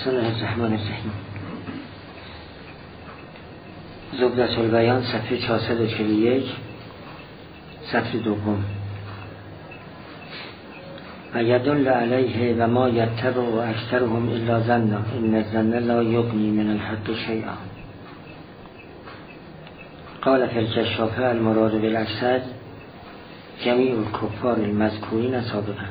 بسم الله الرحمن الرحیم. زبدة البیان صفحه 441 سطر دوم. و یدل علیه و ما یتبع و اکثرهم الا ظنا ان الظن لا یغنی من الحق شیئا. قال فی الکشاف المراد بالاکثر جمیع الکفار المذکورین سابقا.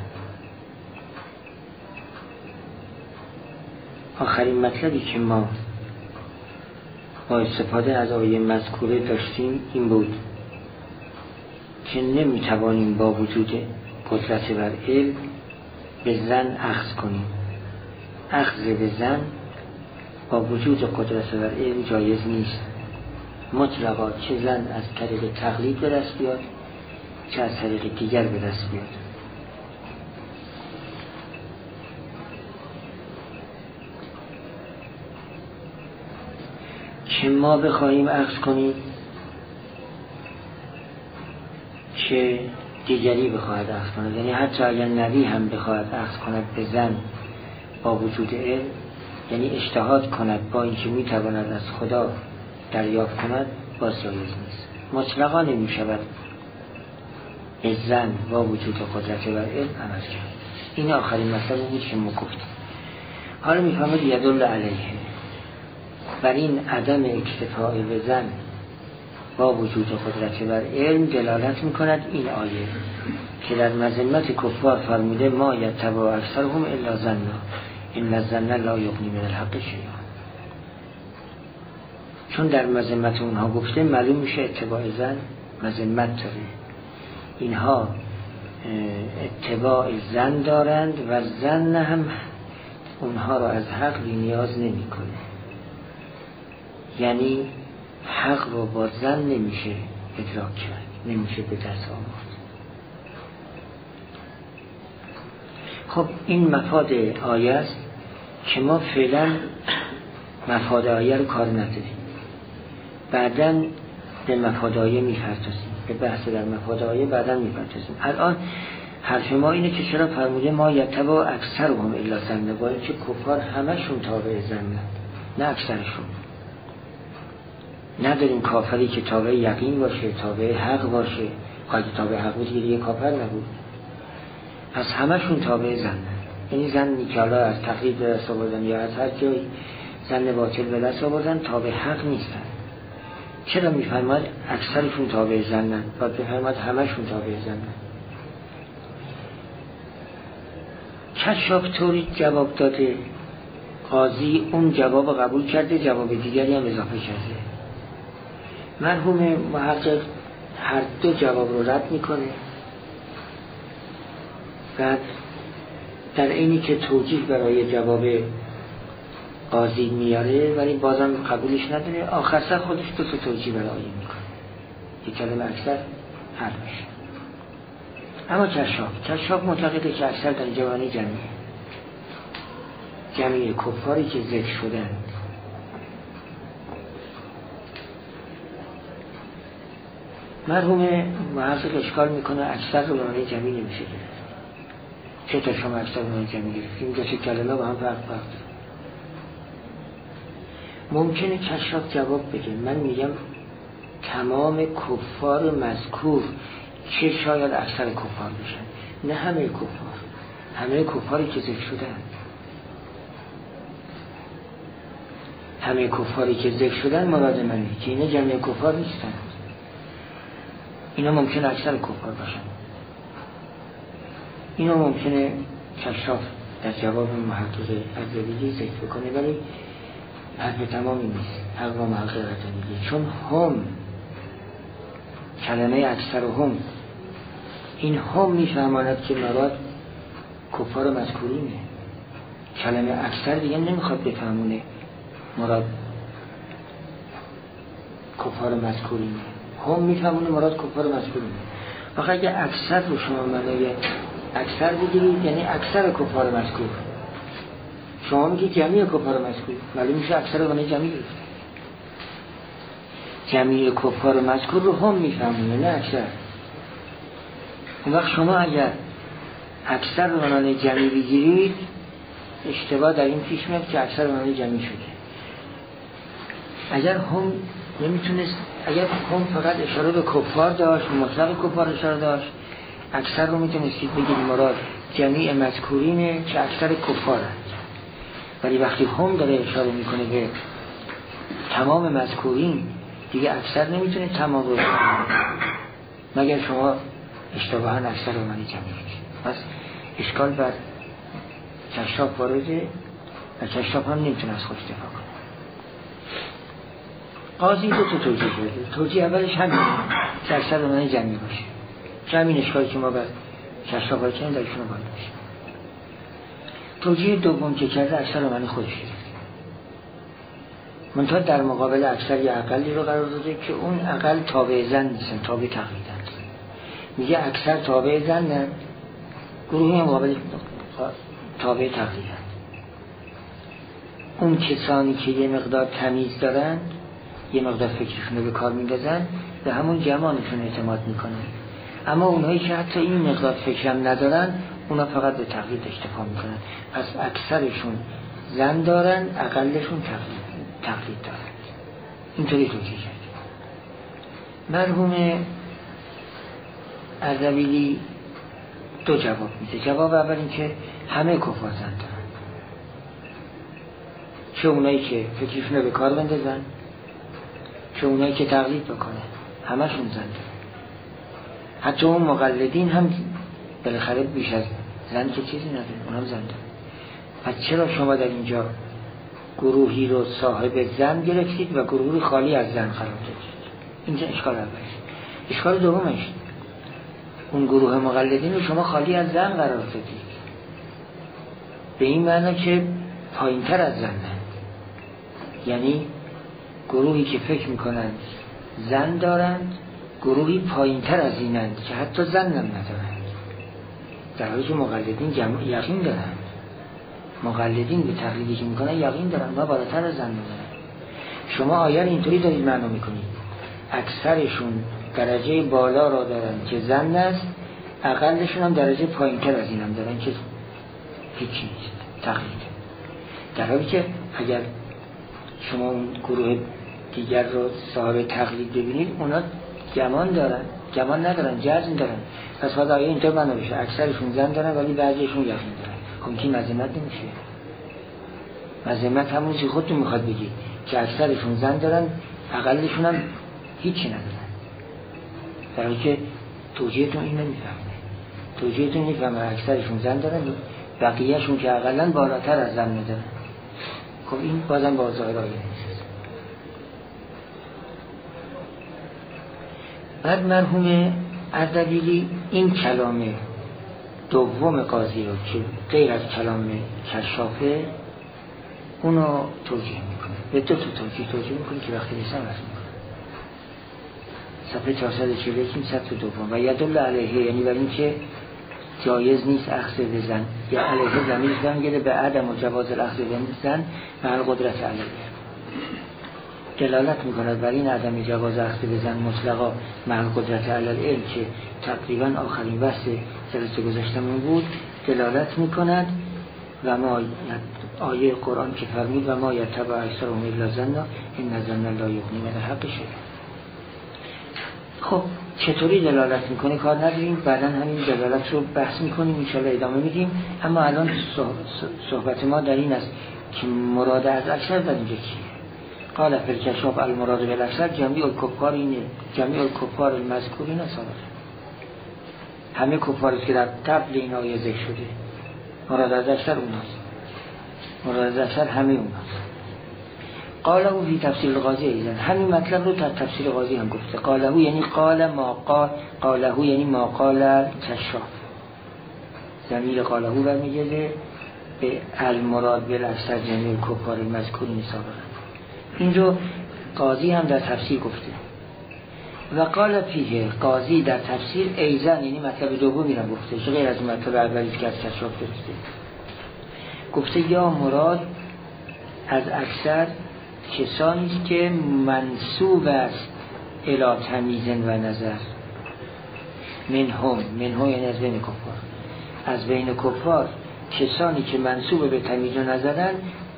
آخرین مطلبی که ما با استفاده از آیه مذکوره داشتیم این بود که نمیتوانیم با وجود قدرت بر علم به ظن اخذ کنیم. اخذ به ظن با وجود قدرت بر علم جایز نیست مطلقا، چه ظن از طریق تقلید به دست بیاد چه از طریق دیگر به دست بیاد. که ما بخواهیم اخذ کنیم چه دیگری بخواهد اخذ کند، یعنی حتی اگر نبی هم بخواهد اخذ کند به ظن با وجود علم، یعنی اجتهاد کند با اینکه میتواند از خدا دریافت کند، باز جایز نیست. مطلقا نمی شود به ظن با وجود قدرت بر علم عمل کرد. این آخرین مسئله بود که ما گفتیم. حالا میفهمد یدل علیه، بر این عدم اکتفاء به ظن با وجود قدرت بر علم دلالت میکند این آیه که در مذمت کفار فرموده ما یتبع اکثرهم الا ظنا ان الظن لا یغنی من الحق شیئا. چون در مذمت اونها گفته معلوم میشه اتباع ظن مذمت داره. اینها اتباع ظن دارند و ظن هم اونها را از حق نیاز نمیکنه، یعنی حق رو با ظن نمیشه ادراک کرد، نمیشه به دست آورد. خب این مفاد آیه است که ما فعلا مفاد آیه رو کار نداریم، بعداً به مفاد آیه میپردازیم، به بحث در مفاد آیه بعداً میپردازیم. الان حرف ما اینه که چرا فرموده ما یتبع اکثرهم الا ظن، با اینکه کفار همشون تابع ظن، نه اکثرشون. نداریم کافری که تابع یقین باشه، تابع حق باشه. خواهی تابع حق بود یه کافر نبود. از همشون تابع ظن، یعنی ظنی که حالا از تقلید به دست آوردن یا از هر جای ظن باطل به دست آوردن تابع حق نیستن. چرا میفرماد اکثرشون تابع ظنن؟ باید بفرماد همشون تابع ظنن. کشاف طوری جواب داده، قاضی اون جواب قبول کرده، جواب دیگری هم اضافه کرده. مرحوم محقق هر دو جواب رو رد میکنه، بعد در اینی که توجیه برای جواب قاضی میاره ولی بازم قبولش نداره، آخر سر خودش دو تا توجیه برای میکنه که کلمه اکثر حل میشه. اما کشاف معتقده که اکثر در اینجا معنی جمعی کفاری که ذکر شدن. مرحوم محقق اشکال میکنه اکثر رو معنی جمعی نمیشه گرفت. چطور شما اکثر رو معنی جمعی گرفت؟ این دو کلمه با هم فرق ممکنه کشاف جواب بده. من میگم تمام کفار مذکور که شاید اکثر کفار بشن، نه همه کفار. همه کفاری که ذکر شدن، همه کفاری که ذکر شدن مراد منه که اینا جمعی کفار نیستن. اینا ممکنه اکثر کفار باشن. اینا ممکنه کشاف در جواب محقق عزویلی ذکر بکنه، ولی حرف تمامی نیست. حرف محقق عزویلی، چون هم کلمه اکثر و هم، این هم میفهماند که مراد کفار مذکورینه. کلمه اکثر دیگه نمیخواد بفهمونه مراد کفار مذکورینه. هم میفهمونه مراد کفار مذکورینه. واقعا اگه اکثر رو شما معنی اکثر بگیرید یعنی اکثر کفار مذکور، شما میگید جمعی کفار مذکور، ولی میشه اکثر معنی جمعی. جمعی کفار مذکور رو هم میفهمونه نه اکثر. اون وقت شما اگر اکثر رو معنی جمعی بگیرید اشتباه در این پیش میاد که اکثر معنی جمعی شده. اگر هم نمیتونست، اگر هم فقط اشاره به کفار داشت، مطلق کفار اشاره داشت، اکثر رو میتونستید بگید مراد جمیع مذکورینه که اکثر کفار هست. ولی وقتی هم داره اشاره میکنه به تمام مذکورین، دیگه اکثر نمیتونه تمام رو مگر شما اشتباها اکثر رو معنی جمعی بگید. پس اشکال بر کشاف وارده و کشاف هم نمیتونه از خودش دفاع کنه. قاضی دو تا توجیه کرده. توجیه اولش همین که اکثر رو معنی جمعی باشه، که همین اشکالی که ما بر کشاف ها کنیم درشون رو باید باشه. توجیه دوم که کرده اکثر رو معنی خودش کرده، منتها در مقابل اکثر یه اقلی رو قرار داده که اون اقل تابع زن نیستن، تابع تقلیدن. میگه اکثر تابع زنن، گروهی مقابل تابع تقلیدن. اون کسانی که یه مقدار تمیز دارن، یه مقدار فکرشون رو به کار میندازن، به همون جماعتشون اعتماد میکنن. اما اونهایی که حتی این مقدار فکرم ندارن، اونا فقط به تقلید اکتفا میکنن. پس اکثرشون زن دارن، اقلشون تقلید دارن. اینطوری توجیه کرد. مرحوم اردبیلی دو جواب میده. جواب اول این که همه کفار زن دارن، چه اونایی که فکرشون رو به کار بندازن، چه اونایی که تقلید بکنه، همشون زن دارن. حتی اون مقلدین هم بالاخره بیش از زن که چیزی نداره، اونم زن دارن. پس چرا شما در اینجا گروهی رو صاحب زن گرفتید و گروهی خالی از زن قرار دادید؟ اینجا اشکال اولش. اشکال دومش، اون گروه مقلدین رو شما خالی از زن قرار دادید، به این معنی که پایین تر از زن، یعنی گروهی که فکر میکنند زن دارند، گروهی پایین تر از اینند که حتی زن هم ندارند، در حالی که مقلدین یقین دارند. مقلدین به تقلیدی که میکنن یقین دارن و بالاتر از زن دارن. شما آیه اینطوری دارید معنا میکنید اکثرشون درجه بالا را دارن که زن است، اقلشون هم درجه پایین تر از این هم دارن که هیچی نیست، تقلید. در حالی که اگر شما اون گروه دیگر رو صاحب تقلید ببینید، اونا گمان دارن، گمان ندارن، جزم دارن. پس خدا آیه اینطور معنا بشه اکثرشون زن دارن ولی بعضیشون یقین دارن. خب که مذمت نمیشه. مذمت همون چی خودتون میخواد بگید که اکثرشون زن دارن، اقلشون هم هیچی ندارن. در حالی که توجیهتون این نمیفهمه. توجیهتون نمیفهمه اکثرشون زن دارن، بقیهشون که اقلن بالاتر از زن ندارن. خب این بازم با ظاهر آیه نیست. بعد مرحوم اردبیلی این کلام دوم قاضی رو که غیر از کلام کشافه، اونو توجیه میکنه. به دو تا توجیه میکنه که وقتی نیستم رسم میکنه. صفحه 441 این سطر دوم. و یدل علیه، یعنی بر این که جایز نیست اخذ بزن، یا علیه زمین زن گره به عدم و جواز الاخذ بزن مع القدرت علیه. دلالت میکند بر این عدم جواز اخذ بزن مطلقا مع القدرت علیه که تقریبا آخرین بحث جلسه گذاشتمون بود. دلالت میکند و ما آیه قرآن که فرمود و ما یتبع اکثرهم الا ظنا ان ظن لا یغنی من الحق شیئا. خب چطوری دلالت میکنه کار نداریم، بعدا همین دلالت رو بحث میکنیم، انشاءالله ادامه میدیم. اما الان صحبت ما در این است که مراد از اکثر در اینجا چیه؟ قال فی الکشاف المراد بالاکثر جمیع الکفار، اینه جمیع الکفار المذکورین اصلا همه کفاری که در قبل این آیه ذکر شده. مراد از اکثر اوناست، مراد از اکثر همه اوناست. قاله فی تفسیر القاضی ایزن، همین مطلب رو در تفسیر قاضی هم گفته. قاله یعنی قال ما قال، قاله یعنی ما قال کشاف. ضمیر قاله برمیگرده به المراد بالاکثر جمیع الکفار المذکورین سابقا. این رو قاضی هم در تفسیر گفته. و قال فیه، قاضی در تفسیر ایزن یعنی مطلب دومی رو گفته، غیر از مطلب اولی که از کشاف گرفته. گفته یا مراد از اکثر کسانی است که منسوب است الی تمیز و نظر. منهم یعنی از بین کفار، از بین کفار کسانی که منسوب به تمیز و نظرن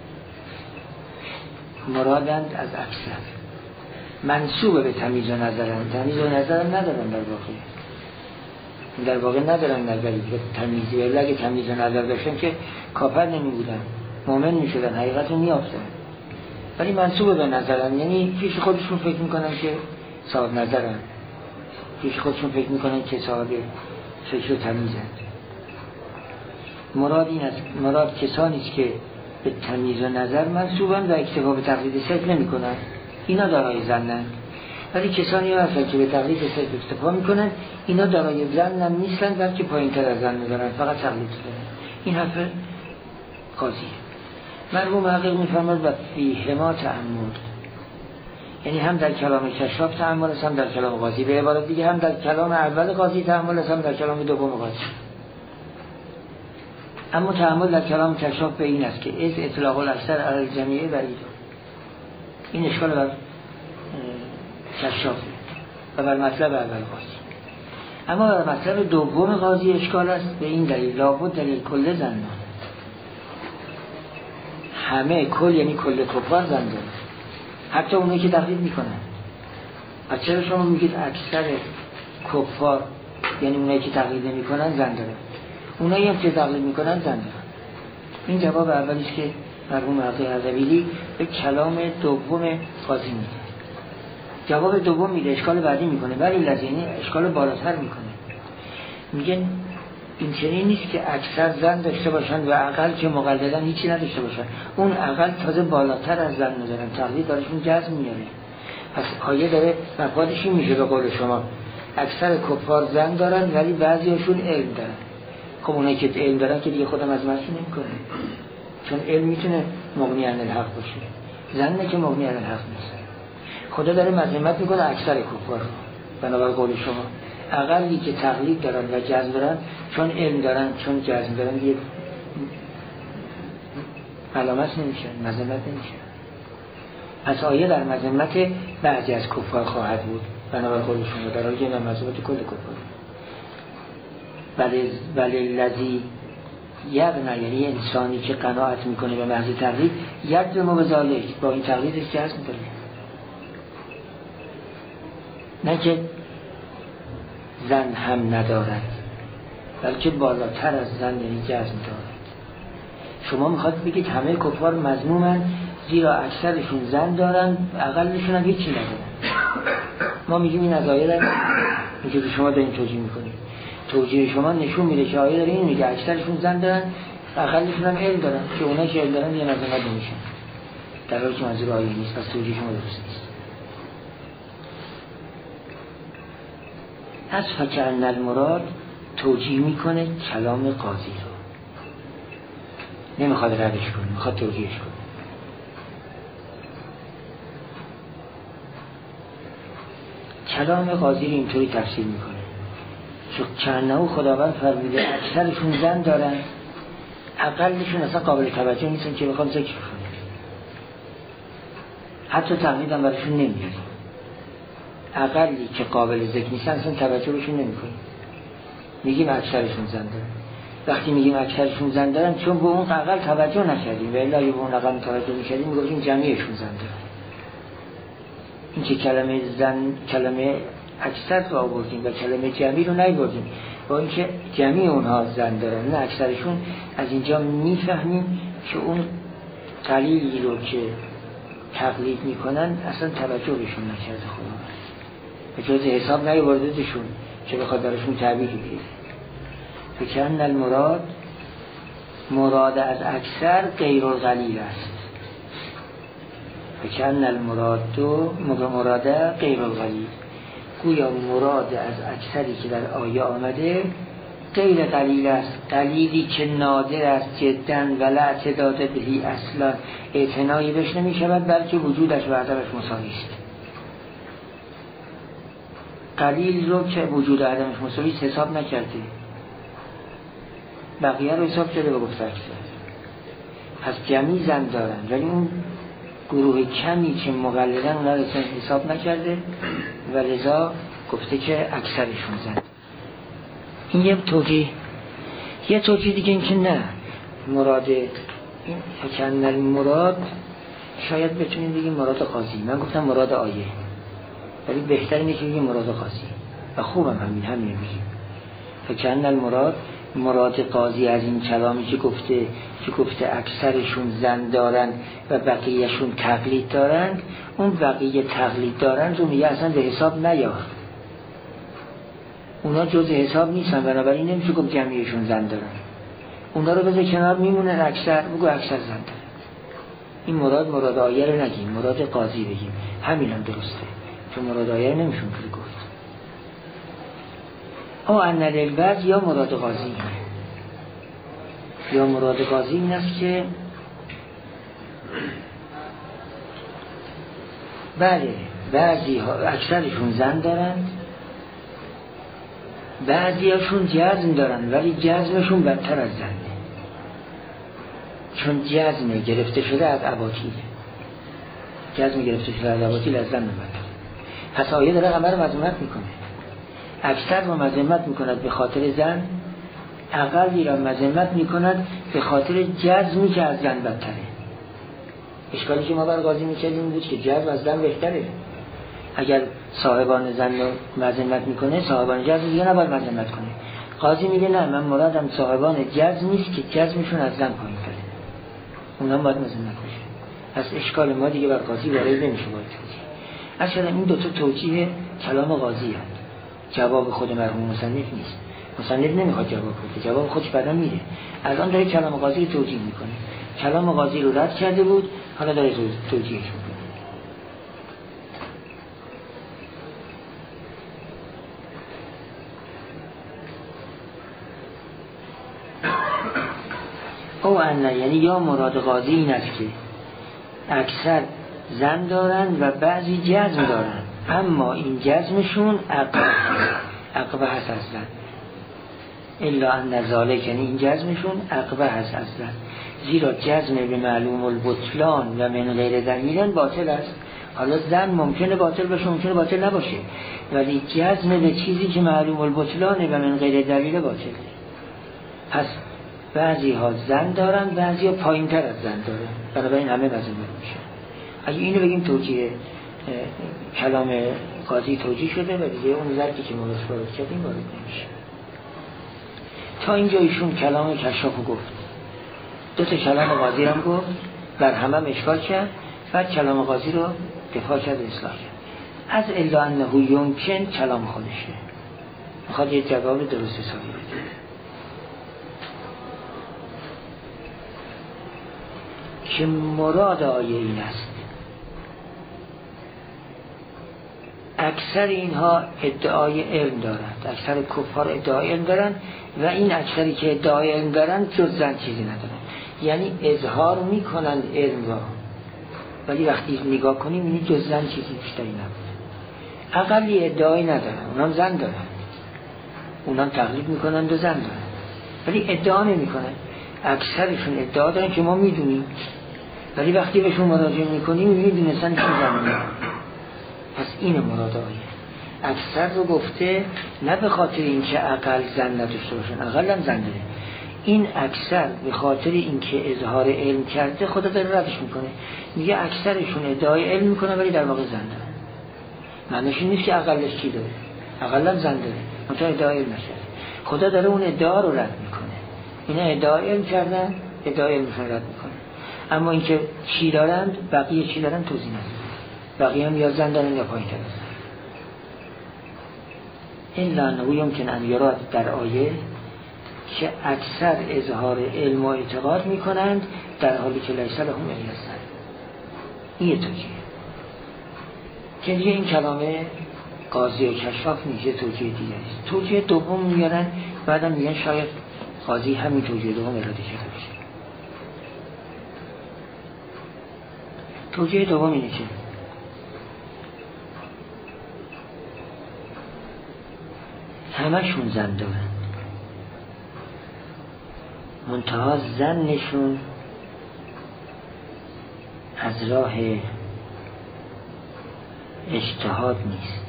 مرادند از اکثر. منسوب به تمیز و نظرن، تمیز و نظرن ندارن در واقع ندارن نظری به تمیزی، ولی اگه تمیز و نظر داشتن که کافر نمی بودن، مؤمن می شدن، حقیقت رو می یافتن. ولی منسوب به نظرن یعنی پیش خودشون فکر میکنن که صاحب نظرن، پیش خودشون فکر میکنن که صاحب فکر و تمیزن. مراد کسانی است که به تمیز و نظر منسوبن و اکتفا به تقلید صدق نمی کنن، اینا دارای ظنن. ولی کسانی هستن که به تقلید صدق اکتفا میکنن، اینا دارای ظن هم نیستن، بلکه پایین تر از ظن دارن، فقط تقلید دارن. این حرف قاضیه. مرحوم حقیق میفرماد و فیهما تأمل، یعنی هم در کلام کشاف تأمل است، هم در کلام قاضی. به عبارت دیگه هم در کلام اول قاضی تأمل است، هم در کلام دوم قاضی. اما تأمل در کلام کشاف به این است که از اطلاق الاکثر علی الجمیع بعید. این اشکال بر کشاف و بر مطلب اول قاضی. اما بر مطلب دوم قاضی اشکال است به این دلیل لابد دلیل کل زنان، همه کل یعنی کل کفار زنده، حتی اونایی که تقلید میکنن. از چرا شما میگید اکثر کفار یعنی اونایی که تقلید نمیکنن زنده، اونایی هم که تقلید میکنن زنده؟ این جواب اولیست که مرحوم حقیق اردبیلی به کلام دوم قاضی میده. جواب دوم میده، اشکال بعدی میکنه، ولی لازمی اشکال بالاتر میکنه. میگن این چنین نیست که اکثر زن داشته باشن و اقل که مقلدن هیچی نداشته باشن. اون اقل تازه بالاتر از زن ندارن، تقلید دارشون جزم میاره. پس آیه داره مفادش این میشه به قول شما اکثر کفار زن دارن ولی بعضیاشون علم دارن. خب اونایی که علم دارن که دیگه خودم از مرسی نمیکنه، چون علم میتونه مغنی عن الحق باشه، زن که مغنی عن الحق نیست. خدا داره مذمت میکنه اکثر کفار رو. بنابر قول شما اقلی که تقلید دارن و جزم دارن، چون علم دارن چون جزم دارن دیگه علامت نمیشن، مذمت نمیشن. پس آیه در مذمت بعضی از کفار خواهد بود بنابر قول شما، در حالی که در مذمت کل کفار. بله لذی یقنا، یعنی انسانی که قناعت میکنه به محض تقلید، یقدم به ذالک، با این تقلیدش جزم داره، نه که زن هم ندارد بلکه بالاتر از زن یعنی جزم دارد. شما میخواد بگید همه کفار مذمومن زیرا اکثرشون زن دارن، اقلشون هم هیچی ندارن. ما میگیم این از آیه دارن، اینکه شما دارین توجیه میکنید. توجیه شما نشون میده که آیه داره این میگه اکثرشون زن دارن، اقلشون هم علم دارن، که اونایی که علم دارن یه مذمت نمیشن، در حالی که منظور آیه نیست. پس توجیه شما درست نیست. از فکرن المراد توجیه میکنه کلام قاضی رو، نمیخواد ردش کنه، میخواد توجیهش کنه. کلام قاضی رو اینطوری تفسیر میکنه که چنانه خداوند فرموده اکثرشون زن دارن، اقلشون اصلا قابل توجه نیستن که بخوام ذکر کنه، حتی تقلید هم برشون نمیاد. اقلی که قابل ذکر نیستن اصلا توجه بهشون نمیکنیم. میگیم اکثرشون زن دارن. وقتی میگیم اکثرشون زن دارن چون به اون اقل توجه نکردیم، ولی اگه به اون اقل توجه میکردیم میگفتیم جمعیشون زن دارن. این که کلمه زن، کلمه اکثر رو آوردیم و کلمه جمعی رو نیاوردیم، با اینکه جمعی اونها زن دارن نه اکثرشون. از اینجا میفهمیم که اون قلیلی رو که تقلید میکنن اصلا توجه بهشون نکرده خدا، به جز حساب نیاوردهشون که بخواد درشون تعبیر بگیره. فکرن المراد، مراد از اکثر غیر القلیل است. فکرن المراد غیر القلیل، گویا مراد از اکثری که در آیه آمده غیر قلیل است، قلیلی که نادر است جدا ولا اعتداد بهی اصلا، اعتنایی بهش نمی شود بلکه وجودش و عدمش مساوی است. قلیل رو که وجود عدمش مساوی است حساب نکرده، بقیه رو حساب کرده و گفته اکثر. پس جمعی زن دارن ولی اون گروه کمی که مقلدن اونا رو حساب نکرده و لذا گفته که اکثرشون زن. این یه توجیه. یه توجیه دیگه این که نه، مراد این فکن المراد شاید بتونیم بگیم مراد قاضی. من گفتم مراد آیه، ولی بهتر اینه که بگیم مراد قاضی و خوبم همین بگیم فکن المراد. مراد قاضی از این کلامی که گفته اکثرشون زن دارن و بقیهشون تقلید دارن، اون بقیه تقلید دارن رو میگه اصلا به حساب نیار، اونا جز حساب نیستن، بنابراین نمیشه گفت جمعیشون زن دارن، اونا رو بذار کنار، میمونن اکثر، بگو اکثر زن دارن. این مراد آیه رو نگیم، مراد قاضی بگیم، همین هم درسته، چون مراد آیه رو نمیشون که گفت. او ان للبعض یا مراد قاضی اینه، یا مراد قاضی این است که بله بعضی ها اکثرشون زن دارند، بعضی هاشون جزم دارن ولی جزمشون بدتر از زنه، چون جزم گرفته شده از اباطیل، جزم گرفته شده از اباطیل از زن بدتر. پس آیه داره همه رو مذمت میکنه، اکثر رو مذمت میکند به خاطر زن، اقلی را مذمت میکند به خاطر جزمی که از زن بدتره. اشکالی که ما بر قاضی میکردیم بود که جزم از زن بهتره. اگر صاحبان زن رو مذمت میکنه، صاحبان جزم دیگه نباید مذمت کنه. قاضی میگه نه، من مرادم صاحبان جزم نیست که جزمشون از زن پایین تره، اونا باید مذمت کنه. پس اشکال ما دیگه بر قاضی وارد نمیشه. باید اصلا این دو تا توجیه کلام قاضی هست، جواب خود مرحوم مصنف نیست. مصنف نمیخواد جواب بده، جواب خودش بعدا میده. الان داره کلام قاضی رو توجیه میکنه، کلام قاضی رو رد کرده بود، حالا داره توجیهش میکنه. او ان یعنی یا مراد قاضی این است که اکثر زن دارن و بعضی جزم دارن، اما این جزمشون عقبه هست از زن. الا ان ذالک یعنی این جزمشون عقبه هست از زن، زیرا جزم به معلوم البطلان و من غیر دلیل باطل است. حالا زن ممکنه باطل باشه، ممکنه باطل نباشه، ولی جزم به چیزی که معلوم البطلان و من غیر دلیل باطل. پس بعضی ها زن دارن، بعضی ها پایین تر از زن دارن، بنابراین همه مذمت میشه. اگه اینو بگیم توجیه کلام قاضی توجیه شده و دیگه اون زردی که ما وارد کردیم وارد نمیشه. تا اینجا ایشون کلام کشافو گفت، دو تا کلام قاضی هم گفت، بر همه اشکال کرد، بعد کلام قاضی رو دفاع کرد و اصلاح کرد. از الا انه یمکن کلام خودشه، میخواد یه جواب درست حسابی بده. که مراد آیه این است اکثر اینها ادعای علم دارند، اکثر کفار ادعای علم دارند و این اکثری که ادعای علم دارند جز زن چیزی ندارند، یعنی اظهار میکنند علم را، ولی وقتی نگاه کنیم این جز زن چیزی بیشتری ندارند. اقلی ادعای ندارند، اونام زن دارند، اونام تقلید میکنند و زن دارند، ولی ادعا نمیکنند. اکثرشون ادعا دارن که ما میدونیم، ولی وقتی بهشون مراجعه میکنیم میدونستن که زن. پس این مراد آیه. اکثر رو گفته نه به خاطر اینکه اقل زن نداشته باشن، اقل هم زن داره. این اکثر به خاطر اینکه اظهار علم کرده خدا داره ردش میکنه، میگه اکثرشون ادعای علم میکنه ولی در واقع زن داره. معنیش این نیست که اقلش چی داره، اقل هم زن داره، منتها ادعای علم نشده. خدا داره اون ادعا رو رد میکنه. اینا ادعای علم کردن، ادعای علمشون رد میکنه. اما اینکه چی دارند، بقیه چی دارند توضیح نداره. بقیه هم یا زن دارن یا پایین تر از زن. این لانه یمکن ان یراد در آیه که اکثر اظهار علم و اعتقاد میکنند در حالی که لیس لهم الا الزن. این یه توجیه که دیگه این کلامه قاضی و کشاف نیست، یه توجیه دیگه است. توجیه دوم میارن، بعدم میگن شاید قاضی همین توجیه دوم اراده کرده باشه. توجیه دوم اینه که همشون زن دارن، منتها زنشون از راه اجتهاد نیست.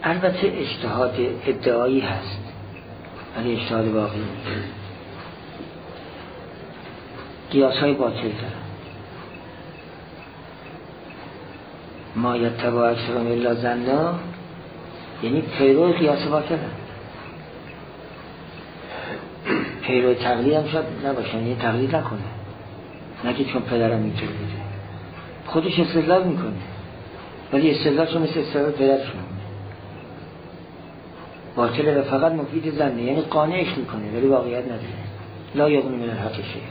البته اجتهاد ادعایی هست ولی اجتهاد واقعی نیست. قیاس های باطل دارن. ما یتبع اکثرهم الا ظنا، یعنی پیرو قیاس باطل هست. پیرو تقلید هم شاید نباشن، یعنی تقلید نکنه، نگه چون پدرم اینطور بوده، خودش استدلال میکنه ولی استدلالش مثل استدلال پدرشون باطله و فقط مفید ظنه، یعنی قانعش میکنه ولی واقعیت نداره. لا یغنی من الحق شیئا.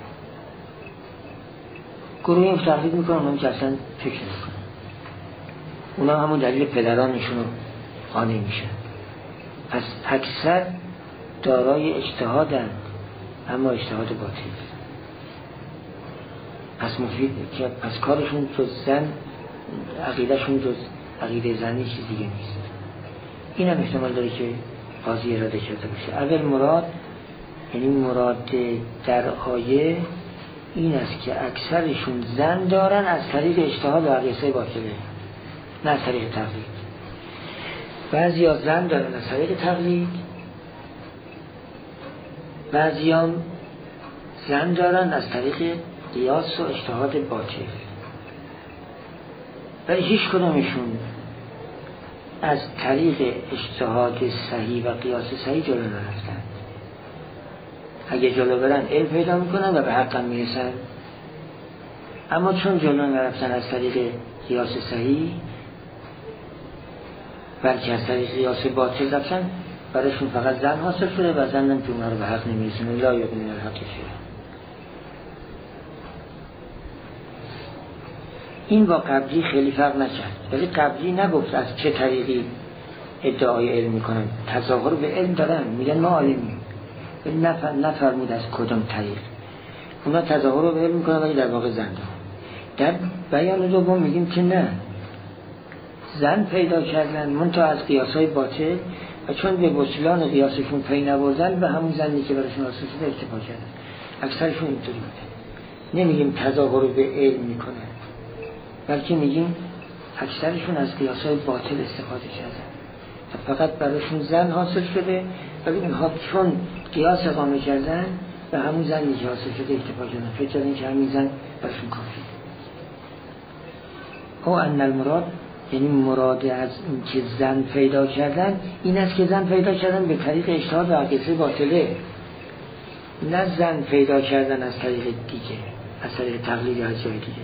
گروهی هم تقلید میکنه، اونم که اصلا فکر نمیکنه، اونا همون دلیل پدرانشون رو قانع میشن. پس اکثر دارای اجتهادن اما اجتهاد باطل. پس مفید که پس کارشون جز زن، عقیدهشون جز عقیده زنی چیز دیگه نیست. این هم احتمال داره که قاضی اراده کرده باشه. اول مراد، یعنی مراد در آیه این است که اکثرشون زن دارن از طریق اجتهاد و قیاسای باطله، نه از طریق تقلید. بعضی ها زن دارن از طریق تقلید، بعضی هم زن دارن از طریق قیاس و اجتهاد باطل، ولی هیچ کدامشون از طریق اجتهاد صحیح و قیاس صحیح جلو نرفتن. اگه جلو برن علم پیدا میکنن و به حق هم میرسن، اما چون جلو نرفتن از طریق قیاس صحیح بلکه از طریق قیاس باطل رفتن، برایشون فقط زن حاصل شده و زن هم که اونها رو به حق نمیرسونه. لا یغنی من الحق شیئا. این با قبلی خیلی فرق نکرد، ولی قبلی نگفت از چه طریقی ادعای علم میکنن. تظاهر به علم دارن، میگن ما عالمیم، ولی نفرمود از کدام طریق. اونا تظاهر رو به علم میکنن ولی در واقع زن دارن. در بیان دوم میگیم که نه، زن پیدا کردن منتها از قیاسای باطل و چون به بطلان قیاسشون پی نبردن به همون زنی که براشون حاصل شده اکتفا کردن. اکثرشون اینطوری بوده. نمیگیم تظاهر به علم میکنن، بلکه میگیم اکثرشون از قیاسای باطل استفاده کردن و فقط براشون زن حاصل شده، ولی اونها چون قیاس اقامه کردن به همون زنی که حاصل شده اکتفا کردن، فکر کردن که همین زن براشون کافیه. او ان المراد، یعنی مراد از این که زن پیدا کردن این است که زن پیدا کردن به طریق اجتهاد و قیاس باطله، نه زن پیدا کردن از طریق دیگه، از طریق تقلید یا از جای دیگه،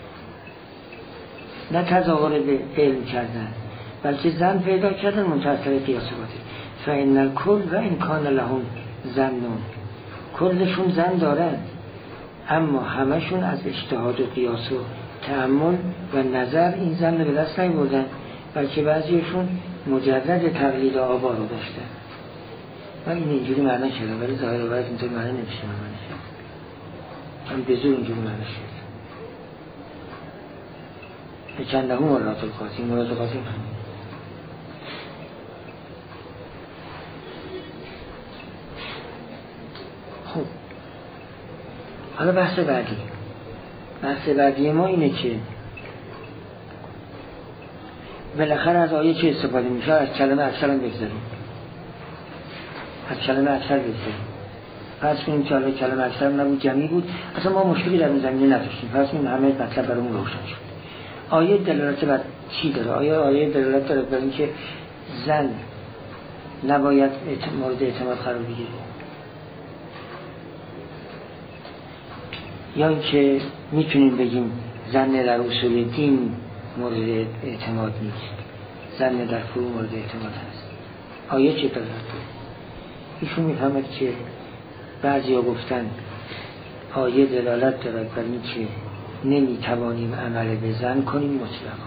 نه تظاهر به علم کردن، بلکه زن پیدا کردن منتها از طریق قیاس باطل. فإن الکل و ان کان لهم زنون، کلشون زن دارن اما همشون از اجتهاد و قیاس و تأمل و نظر این زن رو به دست نمی‌بردن، بلکه بعضیشون مجرد تقلید آبا رو داشتن. من اینجوری معنی کردم ولی ظاهر باید اینطور معنی نمیشه. من به زور اینجوری معنی شد. چند هم مراد القاسم، مراد القاسم همین. خب حالا بحث بعدی ما اینه که بالاخره از آیه چه استفاده میشه؟ از کلمه اکثر هم بگذاریم، از کلمه اکثر بگذاریم. فرض کنیم که حالا کلمه اکثر نبود، جمعی بود، اصلا ما مشکلی در اون زمینه نداشتیم. فرض کنیم همه مطلب برامون روشن شد. آیه دلالت بر چی داره؟ آیه دلالت داره بر اینکه زن نباید مورد اعتماد قرار بگیره، یا اینکه میتونیم بگیم زن در اصول دین مورد اعتماد نیست، زن در فروع مورد اعتماد هست. آیه چه دلالت داره؟ ایشون میفهمد که بعضی ها گفتن آیه دلالت داره بر اینکه نمیتوانیم عمل به زن کنیم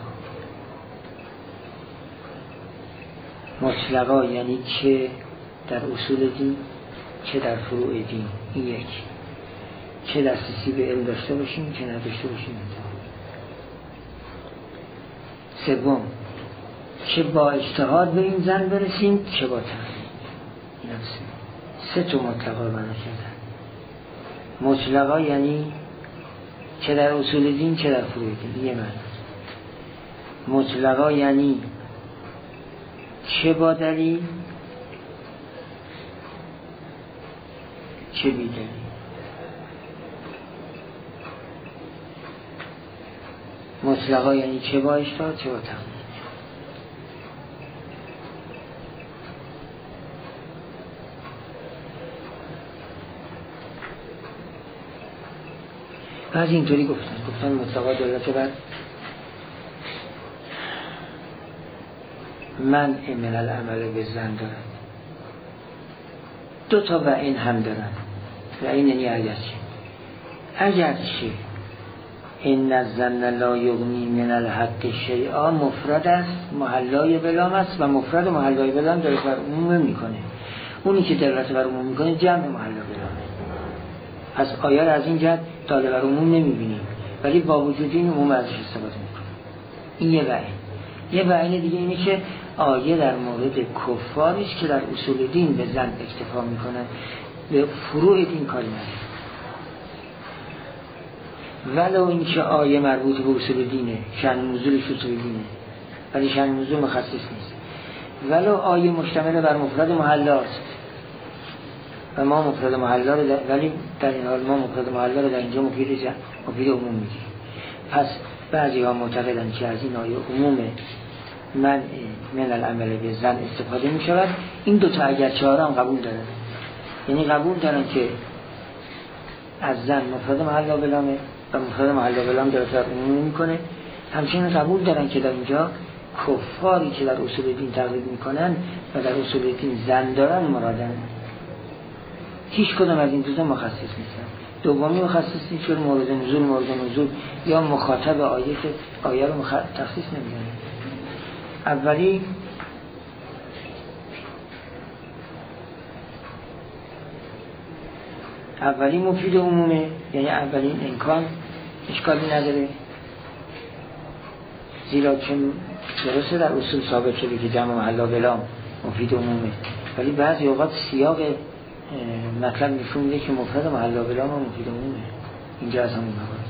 مطلقا، یعنی چه در اصول دین چه در فروع دین. این یک، چه دسترسی به علم داشته باشیم چه نداشته باشیم. سوم، چه با اجتهاد به این زن برسیم چه با تقلید. این هم سه تا مطلقا رو معنی کردن. مطلقا یعنی چه در اصول دین چه در فروع دین، یه معنی. مطلقا یعنی چه با دلیل چه بی دلیل. مطلقا یعنی چه با اشتهاد چه با تقلید. بعضی اینطوری گفتن مطلقا دلالت بر منع من العمل به زن دارد. دو تا و این هم دارن و این یعنی اگرچه این الظن لا یغنی من الحق شیئا مفرد است محلای بلام است و مفرد محلای بلام دلالت بر عموم میکنه. اونی که دلالت بر عموم میکنه جمع محلا بلامه. پس آیه را از این جهت داده بر عموم نمیبینیم ولی با وجود این عموم ازش استفاده میکنه. این یه وعین دیگه اینه که آیه در مورد کفاری است که در اصول دین به زن اکتفا میکنن، به فروع دین کاری نداره. ولو اینکه آیه مربوط به اصول دینه، شأن نزولش اصول دینه ولی شأن نزول مخصص نیست. ولو آیه مشتمل بر مفرد محلاست و ما مفرد محلا رو ولی در این حال ما مفرد محلا رو در اینجا مفید عموم میگیم. پس بعضی ها معتقدن که از این آیه عموم من العمل به زن استفاده می شود. این دوتا اگر چهارم قبول دارن، یعنی قبول دارن که از زن مفرد محلا بلامه و مفرد محلا بلام در عموم میکنه. همچنین قبول دارن که در اینجا کفاری که در اصول دین تقلید میکنن و در اصول دین زن دارن مرادن. هیچ کدام از این دوتا مخصص نیستن. دومی مخصص نیست چون مورد نزول یا مخاطب آیه که آیه رو تخصیص نمیدونه. اولی مفید عمومه، یعنی اولین امکان اشکالی نداره، زیرا که درسته در اصول ثابت شده که جمع محلا بلام مفید عمومه ولی بعضی اوقات سیاق مطلب نشون میده که مفرد محلا بلام مفید عمومه. اینجا از همون موارد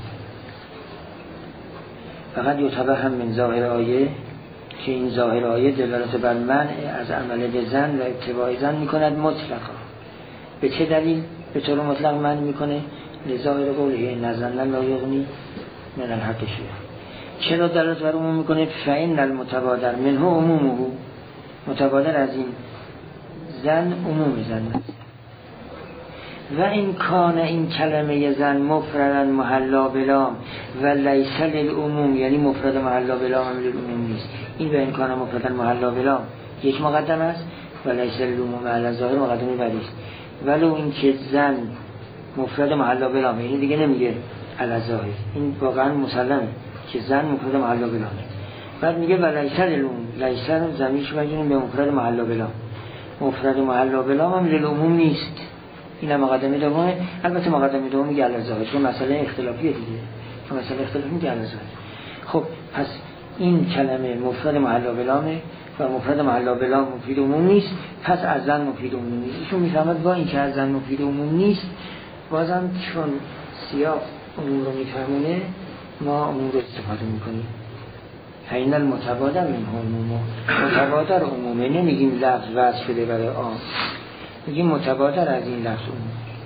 فقط یعتبر هم من ظاهر آیه که این ظاهر آیه دلالت بر منع از عمل به زن و اتباع زن میکند مطلقا. به چه دلیل به طور مطلق منع میکنه؟ لظاهر قوله نظرنا لا یغنی من الحق شیئا. چرا دلالت بر عموم میکنه؟ فإن المتبادر منه عمومه، متبادر از این زن عموم زن است. و این کان این کلمه زن مفردا محلا بلام و لیس للعموم، یعنی مفرد محلا بلام هم للعموم نیست. این و این کان مفردا محلا بلام یک مقدم است و لیس للعموم علی ظاهر مقدمه بعدی است. ولو این که زن مفرد محلا بلام، این دیگه نمیگه علی ظاهر، این واقعا مسلمه که زن مفرد محلا بلامه. بعد میگه و لیس للعموم، لیس رو ضمیرش بگیریم به مفرد محلا بلام. مفرد محلا بلام هم للعموم نیست. این مقدمه دومه. البته مقدمه دوم میگه علی ظاهر چون مسئله اختلافیه دیگه، چون مسئله اختلافی میگه علی ظاهر. خب پس این کلمه مفرد محلا بلامه و مفرد محلا بلام مفید عموم نیست، پس از زن مفید عموم نیست. ایشون میفهمد با این که از زن مفید عموم نیست بازم چون سیاق عموم رو میفهمونه ما عموم رو استفاده میکنیم. این المتبادر من عموم، متبادر عمومه، نمیگیم لفظ وضع شده برای آن، میگیم متبادر از این لفظ عموم.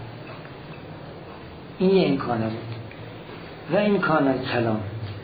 این یه امکانه بود. و امکان کلام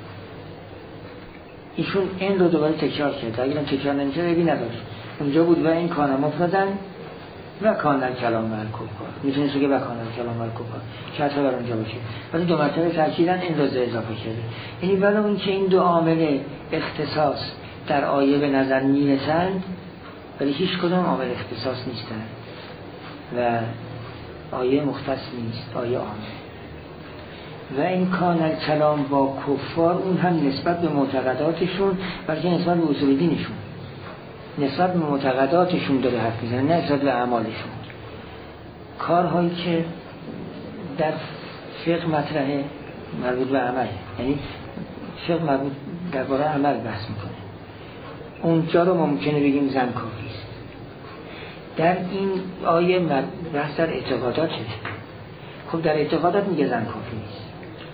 ایشون این رو دوباره تکرار کرد. اگر تکرار نمیشه ربی نداشت. اونجا بود و این کانه مفردن و کانه کلام مع الکفار. میتونید بگه و کانه کلام مع الکفار که حتی بر اونجا باشه ولی دو مرتبه تاکیدن این رو اضافه کرده. یعنی ولو اینکه این دو عامل اختصاص در آیه به نظر میرسند ولی هیچ کدام عامل اختصاص نیستند و آیه مختص نیست، آیه عامه. و این کان کلام با کفار اون هم نسبت به معتقداتشون بلکه نسبت به اصول دینشون، نسبت به معتقداتشون داره حرف میزنه نه نسبت به اعمالشون. کارهایی که در فقه مطرحه مربوط به عمل، یعنی فقه مربوط درباره عمل بحث میکنه، اونجا رو ممکنه بگیم زن کافی است. در این آیه بحث در اعتقاداته. خب در اعتقادات میگه زن کافی نیست،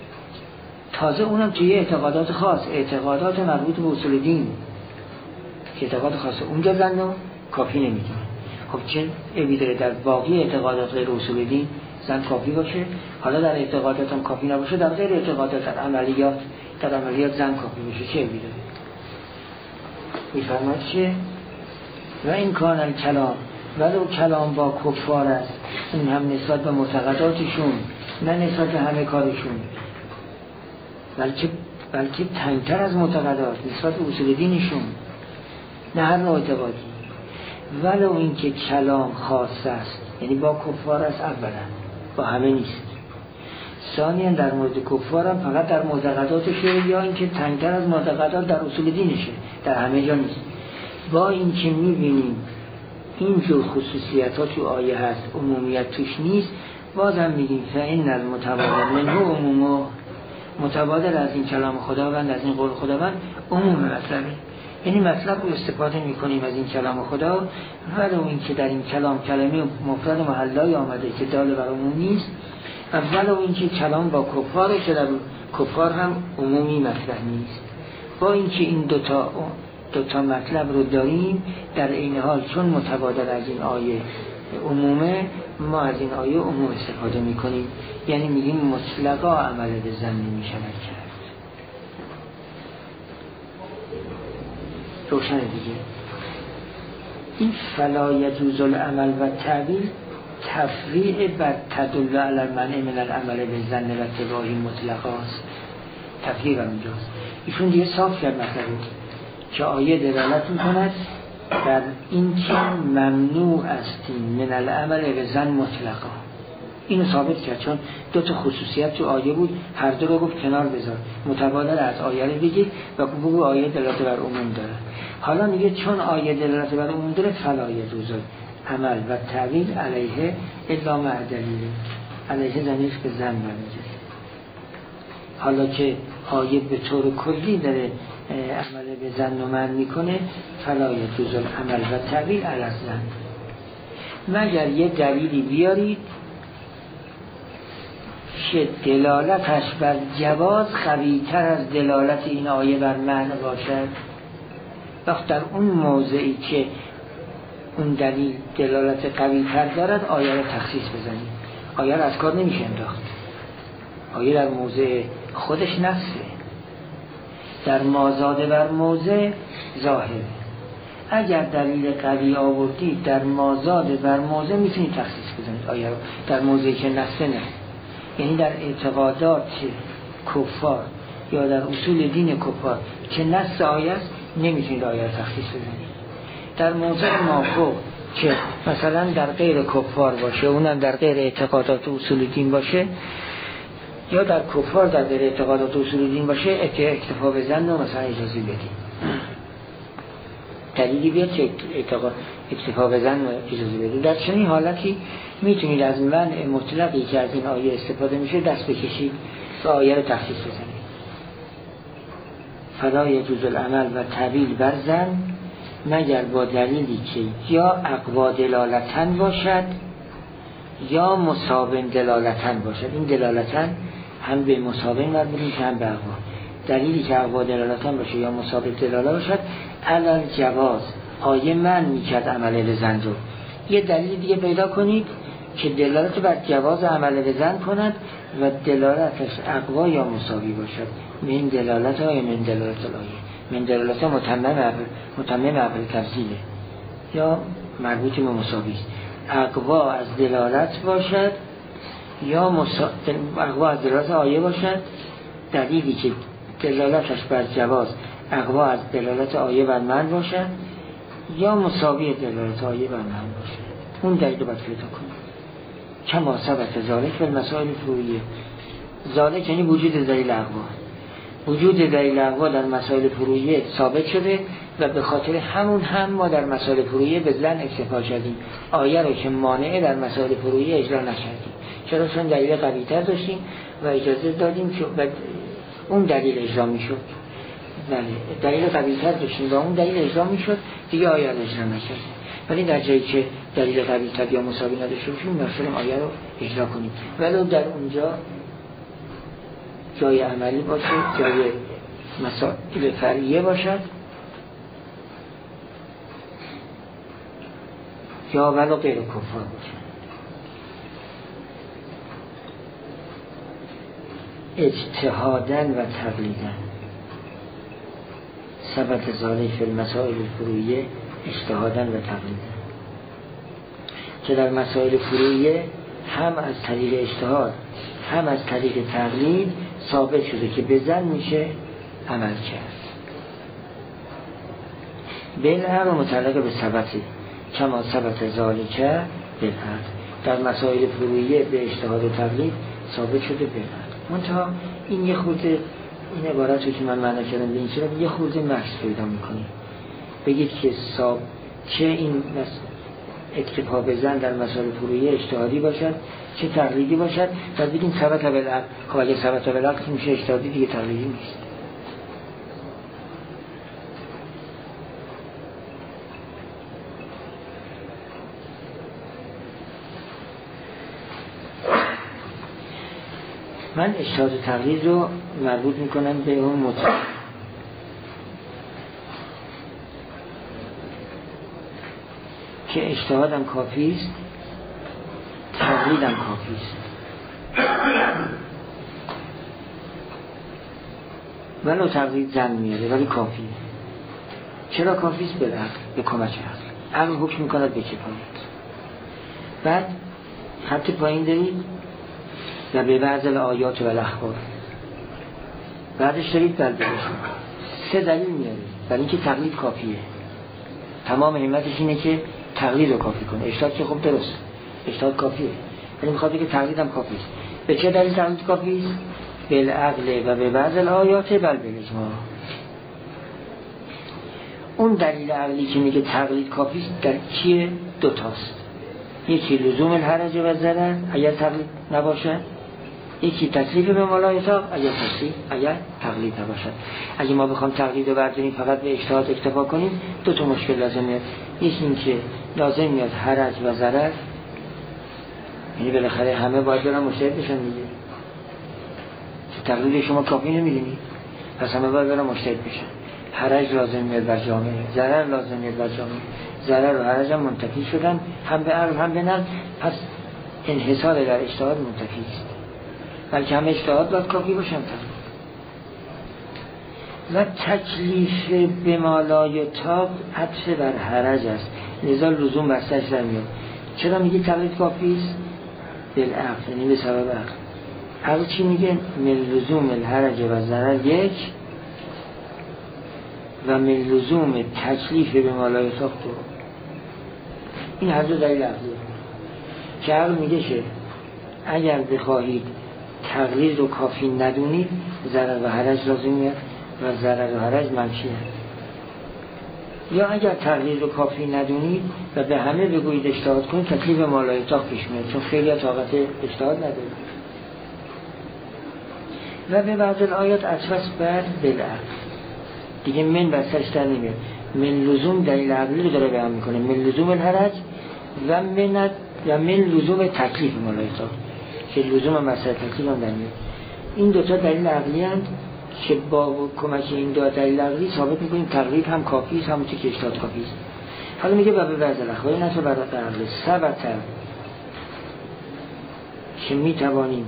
تازه اونم توی اعتقادات خاص، اعتقادات مربوط به اصول دین اعتقاد خاصه اونجا زن رو کافی نمیدونه. خب چه عیبی داره در باقی اعتقادات غیر اصول دین زن کافی باشه؟ حالا در اعتقادات هم کافی نباشه، در غیر اعتقادات در عملیات زن کافی باشه، چه عیبی داره؟ میفرماید چه؟ و این کان الکلام ولو کلام با کفار است، این هم نسبت به معتقداتشون نه نسبت به همه کارشون، بلکه تنگتر از معتقدات نسبت به اصول دینشون، نه هر نوع اعتقادی. ولو این که کلام خاص است، یعنی با کفار است اولا، با همه نیست. ثانیا در مورد کفار هم فقط در معتقداتشه، یا اینکه تنگتر از معتقدات در اصول دینشه، در همه جا نیست. با این که میبینیم این جور خصوصیت ها تو آیه هست، عمومیت توش نیست، بازم میگیم فإن المتبادر منه عموم، متبادر از این کلام خداوند، از این قول خداوند عموم مطلبه، یعنی مطلب رو استفاده میکنیم از این کلام خدا، ولو این که در این کلام کلمه مفرد محلای آمده که دال بر عموم نیست، ولو این که کلام با کفاره که در کفار هم عمومی مطلب نیست. با این که این دوتا مطلب رو داریم، در این حال چون متبادر از این آیه عمومه، ما از این آیه عموم استفاده میکنیم، یعنی میگیم مطلقا عمل به زن نمیشود کرد. روشنه دیگه. این فلا یجوز العمل و تعبیر تفریع بر تدل علی المنع من العمل به زن و اتباعی مطلقا است. تفریع هم اینجاست. ایشون دیگه صاف کرد مطلبه که آیه دلالت میکند در این که ممنوع استیم من العمل به زن مطلقا. اینو ثابت کرد، چون دو تا خصوصیت تو آیه بود، هر دو رو گفت کنار بذار، متبادر از آیه رو بگیر و بگو آیه دلالت بر عموم داره. حالا میگه چون آیه دلالت بر عموم داره فلا یجوز عمل و تعویل علیه الا مع دلیل، علیه زنیش به زن برمیگرده. حالا که آیه به طور کلی داره عمل به زن رو منع میکنه، فلا یجوز عمل و تعویل علی زن، مگر یه دلیلی بیارید که دلالتش بر جواز قوی‌تر از دلالت این آیه بر معنی باشد. وقت در اون موضعی که اون دلیل دلالت قوی‌تر دارد، آیه را تخصیص بزنید. آیه را از کار نمیشه انداخت. آیه در موضع خودش نفسه، در مازاد بر موضع ظاهره. اگر دلیل قوی آوردید در مازاد بر موضع میتونید تخصیص بزنید آیه را، در موضعی که نفسه نه، یعنی در اعتقادات کفار یا در اصول دین کفار که نص آیه است نمیتونید آیه را تخصیص بزنید. در موضع مافوق که مثلا در غیر کفار باشه، اونم در غیر اعتقادات اصول دین باشه، یا در کفار در غیر اعتقادات اصول دین باشه، اکتفا بزن و مثلا اجازه بدیم، دلیلی بیاد که اکتفا بزن و اجازه بدیم. در چنین حالتی میتونید از منع مطلقی که از این آیه استفاده میشه دست بکشید و آیه رو تخصیص بزنید. فلا یجوز العمل و تعویل بر زن مگر با دلیلی که یا اقوا دلالتن باشد یا مساوم دلالتن باشد. این دلالتن هم به مساوم مربوطه که هم به اقوا. دلیلی که اقوا دلالتن باشه یا مساوم دلالت باشد علل جواز، آیه من میکرد عمل به زن رو. یه دلیل دیگه پیدا کنید که دلالت بر جواز عمل به زن کند و دلالتش اقوا یا مساوی باشد. من دلالت های من دلالت الآیه، من دلالت متمم عقل تفضیله یا مربوط به مساوی است. اقوا از دلالت باشد یا اقوا از دلالت آیه باشد، دلیلی که دلالتش بر جواز اقوا از دلالت آیه بر من باشد یا مساوی دلالت آیه بر من باشد. اون دلیل رو باید پیدا کنید. کما ثبت ذالک فی المسائل فروعیه. ذالک یعنی وجود دلیل اقوا. وجود دلیل اقوا در مسائل فروعیه ثابت شده و به خاطر همون هم ما در مسائل فروعیه به زن اکتفا کردیم. آیه رو که مانعه در مسائل فروعیه اجرا نکردیم. چرا؟ چون دلیل قوی‌تر داشتیم و اجازه دادیم که اون دلیل اجرا میشد. بله، دلیل قوی‌تر داشتیم و اون دلیل اجرا میشد، دیگه آیه رو اجرا نکردیم. ولی در جایی که دلیل قوی‌تر یا مساوی نداشته باشیم می‌خوایم آیه رو اجرا کنیم. ولی در اونجا جای عملی باشه، جای مسائل فرعیه باشد یا ولو غیر کفار باشن. اجتهادا و تقلیدا ثبت ذالک فی المسائل الفروعیه اجتهادا و تقلیدا، که در مسائل فروعیه هم از طریق اجتهاد هم از طریق تقلید ثابت شده که به ظن میشه عمل کرد. بالعقل متعلق به ثبتی کما ثبت ذالک بالعقل، در مسائل فروعیه به اجتهاد و تقلید ثابت شده بالعقل. منتها این یه خورده، این عبارت رو که من معنی کردم به این صورت یه خورده مکس پیدا میکنی، بگید که چه این اکتفا به ظن در مسائل فروعیه اجتهادی باشد چه تقلیدی باشد، و بگیم ثبت بالعقل. خب اگه ثبت بالعقل میشه اجتهادی دیگه، تقلیدی نیست. من اجتهاد و تقلید رو مربوط میکنم به اون مطلق که اجتهادم کافی است، تقلیدم کافی است. ولو تقلید زن میاره ولی کافیه. چرا کافی است؟ بالعقل، به کمک عقل. عقل حکم میکند به کفایت. بعد خط پایین دارید و به بعض الآیات و الاخبار، بعدش دارید بلبلش. 3 دلیل میارید برای اینکه تقلید کافیه. تمام همتش اینه که تقلید رو کافی کنه. اجتهاد که خب درست، اجتهاد کافیه، ولی میخواد بگه تقلید هم کافیه. به چه دلیل تقلید کافیه؟ بالعقل و به بعض الآیات بل بالاجماع. اون دلیل عقلی که میگه تقلید کافیه در چیه؟ 2 تاست. یکی لزوم الحرج و ضرر اگر تقلید نباشه، یکی تکلیف به ملایطاق اگر تقلید نباشد. اگه ما بخوام تقلید رو برداریم فقط به اجتهاد اکتفا کنیم 2 تا مشکل لازم میاد. یکی این که لازم میاد حرج و ضرر، یعنی بالاخره همه باید برن مجتهد بشن دیگه. تقلید شما کافی نمیدونی، پس همه باید برن مجتهد بشن. حرج لازم میاد بر جامعه، ضرر لازم میاد بر جامعه. ضرر و حرج هم منتفی شدن، هم به عقل هم به نقل، پس انحصار در اجتهاد منتفی است. بلکه هم اجتهاد باید کافی باشن. و تکلیف به ملایطاق عطف بر حرج است، لذا لزوم بستش در میاد. چرا میگه تقلید کافی است؟ بالعقل، یعنی به سبب عقل. عقل چی میگه؟ من لزوم الحرج و ضرر 1 و من لزوم تکلیف به ملایطاق 2. این هر 2 دلیل عقلیه که عقل میگه که اگر بخواهید تقلید رو کافی ندونید ضرر و حرج لازم میاد و ضرر و حرج منفیه. یا اگر تقلید رو کافی ندونید و به همه بگویید اجتهاد کنید تکلیف ملایطاق پیش میاد، چون خیلی طاقت اجتهاد ندارید. و به بعض الآیات اطفس بر بالعقل دیگه، من بستش در نمیاد. من لزوم دلیل عقلی رو داره بیان میکنه، من لزوم الحرج و من لزوم تکلیف ملایطاق، که لزوم مسئله تکلیف هم در میاد. این 2 تا دلیل عقلی هستند که با کمک این 2 دلیل عقلی ثابت میکنیم تقلید هم کافی است، همونطور که اجتهاد کافی است. حالا میگه به بعض الاخبار نه تو برای عقل ثبت که میتوانیم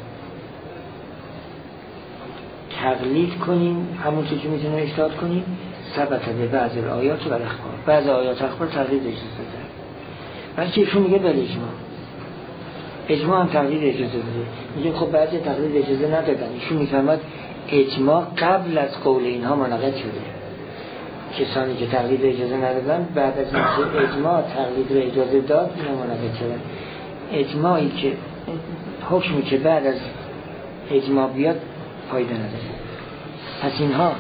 تقلید کنیم همونطور که میتونیم اجتهاد کنیم، ثبت به بعض آیات و اخبار. بعض آیات اخبار تقلید اجازه داره، بلکه ایشون میگه بله اجماع هم تقلید اجازه داره. میگه خب بعضی تقلید اجازه ندادن. ایشون میفرماد اجماع قبل از قول اینها منعقد شده. کسانی که تقلید اجازه ندادن بعد از اینکه اجماع تقلید رو اجازه داد اینا منعقد شدن. اجماعی که حکمی که بعد از اجماع بیاد فایده نداره. پس اینها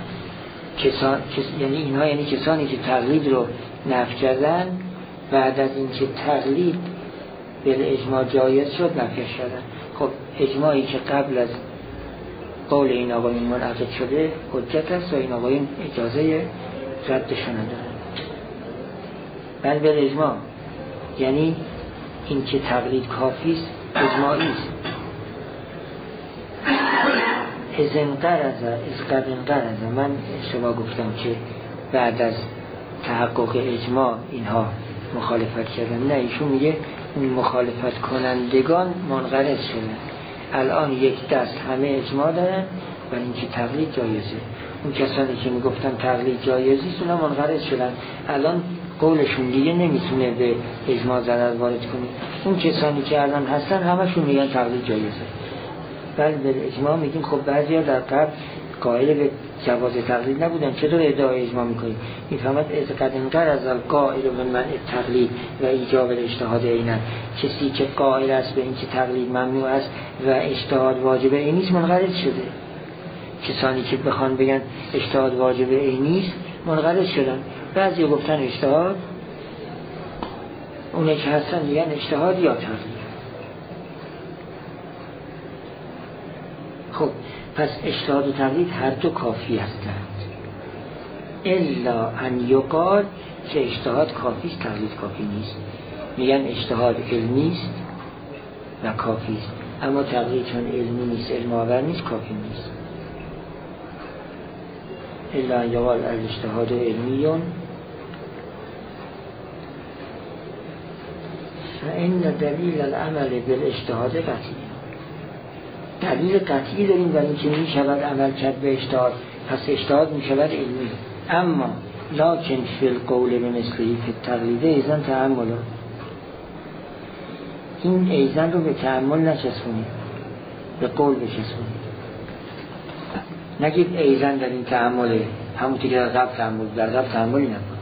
یعنی کسانی که تقلید رو نفی کردن بعد از اینکه تقلید به اجماع جایز شد نفیش کردن. خب اجماعی که قبل از قول این آقایون منعقد شده حجت است و این آقایون اجازه ردشون ندارن. بل به اجماع یعنی این که تقلید کافی است اجماعی است. از قرض من اشتباه گفتم که بعد از تحقق اجماع اینها مخالفت کردن. نه، ایشون میگه اون مخالفت کنندگان منقرض شدن. الان یک دست همه اجماع دارن برای اینکه تقلید جایزه. اون کسانی که میگفتن تقلید جایزی اونا منقرض شدن، الان قولشون دیگه نمیتونه به اجماع ضرر وارد کنه. اون کسانی که الان هستن همشون میگن تقلید جایزه. بله به اجماع میگیم خب بعضیا در قبل قائل به جواز تقلید نبودن، چطور ادعای اجماع میکنید؟ میفهمد اعتقاد اینقدر از قائل به منع تقلید و ایجاب اجتهاد عیناً، کسی که قائل است به اینکه تقلید ممنوع است و اجتهاد واجب عینی است منقرض شده. کسانی که بخوان بگن اجتهاد واجب عینی است منقرض شدن. بعضی گفتن اجتهاد، اونه که هستن میگن اجتهاد یا تقلید. خب پس اجتهاد و تقلید هر دو کافی هستند، الا ان یقال که اجتهاد کافی است تقلید کافی نیست. میگن اجتهاد علمی است و کافی است، اما تقلید چون علمی نیست، علم آور نیست، کافی نیست. الا ان یقال الاجتهاد علمیون فإن دلیل العمل بالاجتهاد قطعی. دلیل قطعی داریم برای اینکه می شود عمل کرد به اجتهاد، پس اجتهاد می شود علمی. اما لکن فی القول به مثلی که تقلید ایزن تأمل، این ایزن رو به تأمل نچسبونید، به قول بچسبونید. نگید ایزن در این تأمله، همونطور که در قبل تأمل، در قبل تأملی نبود.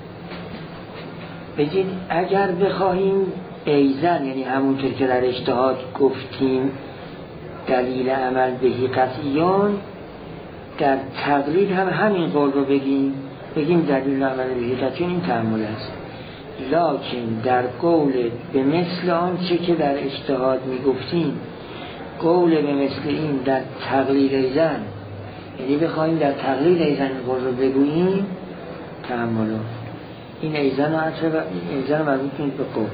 بگید اگر بخواهیم ایزن، یعنی همونطور که در اجتهاد گفتیم دلیل عمل بهی قطعیان، در تقلید هم همین قول رو بگیم دلیل عمل بهی قطعیان، این تأمل است. لکن در قول به مثل آنچه که در اجتهاد میگفتیم، قول به مثل این در تقلید ایزن، یعنی بخواهیم در تقلید ایزن قول رو بگوییم تأمل. این ایزن رو مربوط کنید به قول.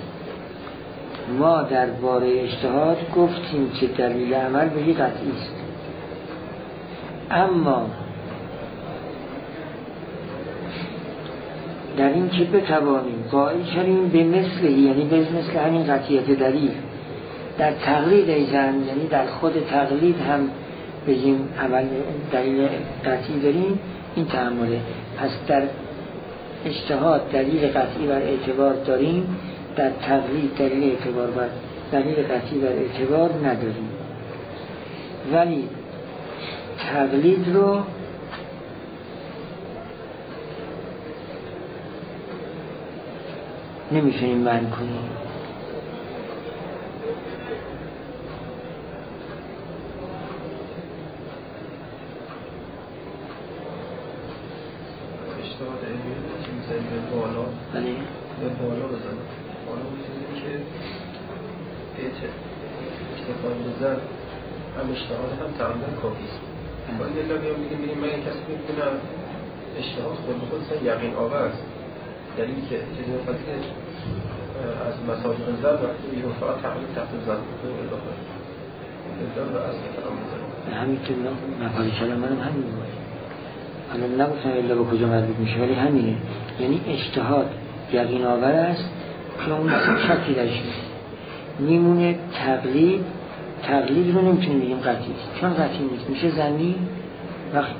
ما در باره اجتهاد گفتیم که دلیل عمل بهی قطعی است، اما در این که بتوانیم قائل شدیم به مثل، یعنی به مثل همین قطعیت دلیل در تقلید ایزن، یعنی در خود تقلید هم بگیم عمل دلیل قطعی داریم، این تأمله. پس در اجتهاد دلیل قطعی بر اعتبار داریم، در تقلید دلیل قطعی بر اعتبار نداریم. ولی تقلید رو نمیتونیم منع کنیم. اجتهاد علمی که میزنیم به بالا، به بالا بزنیم، بالا بزنیم که اجتهاد بزن هم اجتهاد هم تعمل کافی است. باید یه لبی هم بگیم من یک کسی میکنم اجتهاد خود به خود یقین آور است، دلیلی که چیزی مفتی که از مساجد زن وقتی بیرون فقط تقلید تحت زن بکنه اضافه زن و از کترام بزنیم. همینطور مقالی کلام منم همین باید. حالا نگفتم الا به کجا مربوط میشه، ولی همینه. یعنی اجتهاد یقین آور است که اون شکی درش نیست. میمونه تقلید رو نمیتونیم بگیم قطعی است، چون قطعی نیست، میشه ظنی، وقت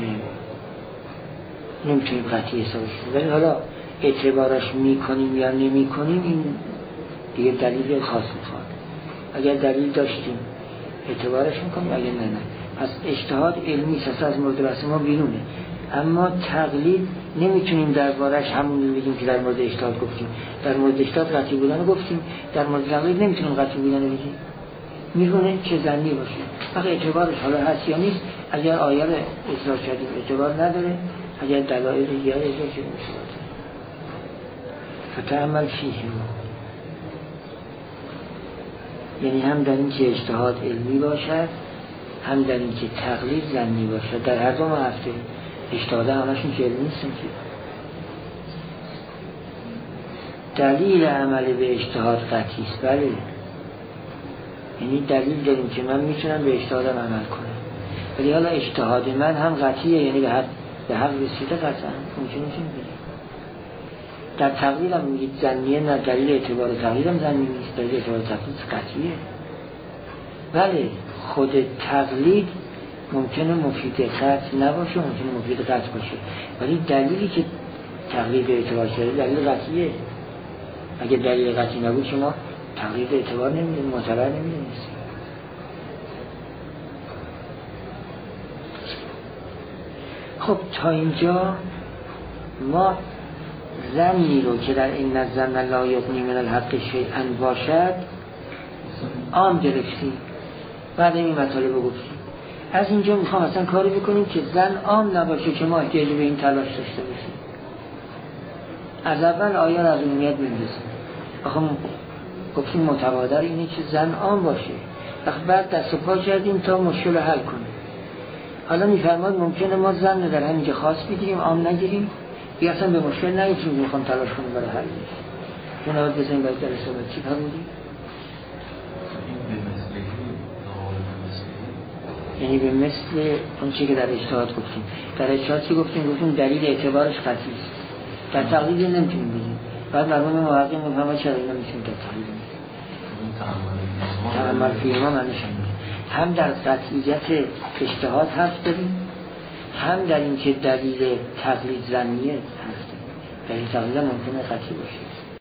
نمیتونیم قطعی حسابش کنیم. ولی حالا اعتبارش میکنیم یا نمیکنیم، این دیگه دلیل خاص میخواد. اگر دلیل داشتیم اعتبارش میکنیم، اگر نه. پس اجتهاد علمی است، از مورد بحث ما بیرونه. اما تقلید نمیتونیم دربارش همون بگیم که در مورد اجتهاد گفتیم. در مورد اجتهاد قطعی بودن گفتیم، در مورد تقلید نمیتونیم قطعی بودن بگیم، میرونه که ظنی باشه. وقتی اعتبارش حالا هست یا نیست، اگر آیه رو اجرا کردیم اعتبار نداره، اگر دلایل دیگه اجرا کردیم اعتبار داره. فتعمل فیه، یعنی هم در این که اجتهاد علمی باشد، هم در این که تقلید ظنی باشد. در هر دو ما هفته اجتهاد همشون که علمی نیستن که. دلیل عمل به اجتهاد قطعی است، بله، یعنی دلیل داریم که من میتونم به اجتهادم عمل کنم، ولی حالا اجتهاد من هم قطعیه، یعنی به حق رسیده قطعا ممکنه بگیم. در تقلید هم میگید ظنیه، نه دلیل اعتبار تقلید هم ظنی نیست، دلیل اعتبار تقلید قطعیه. بله خود تقلید ممکنه مفید قطع نباشه، ممکنه مفید قطع باشه، ولی دلیلی که تقلید اعتبار شده دلیل قطعیه. اگه دلیل قطعی نبود شما تقلید اعتبار نمیدید، معتبر نمیدید. خب تا اینجا ما ظنی رو که در این الظن لا یغنی من الحق شیئا باشد عام گرفتیم، بعد این مطالب رو گفتیم. از اینجا میخوام اصلا کاری بکنیم که ظن عام نباشه که ما احتیاج به این تلاش داشته باشیم. از اول آیه رو از عمومیت بندازیم. آخه گفتیم متبادر اینه که ظن عام باشه، بعد دست و پا کردیم تا مشکل رو حل کنیم. حالا میفرماد ممکنه ما ظن در همین که خاص بگیریم عام نگیریم، یا اصلا به مشکل نیفتیم میخوام تلاش کنیم برای حل. جناب بزنیم باید در صحبت چی فرمودیم؟ یعنی به مثل اون چی که در اجتهاد گفتیم. در اجتهاد چی گفتیم دلیل اعتبارش قطعی است. در تقلید نمیتونیم بگیم. بعد مرحوم محقق میفهمه چرا اینا میتونیم در تقلید بگیم. تعامل فی ما معنیش هم در قطعیت اجتهاد حرف داریم، هم در این که دلیل تقلید ظنیه حرف داریم. دلیل تقلید ممکنه قطعی باشه.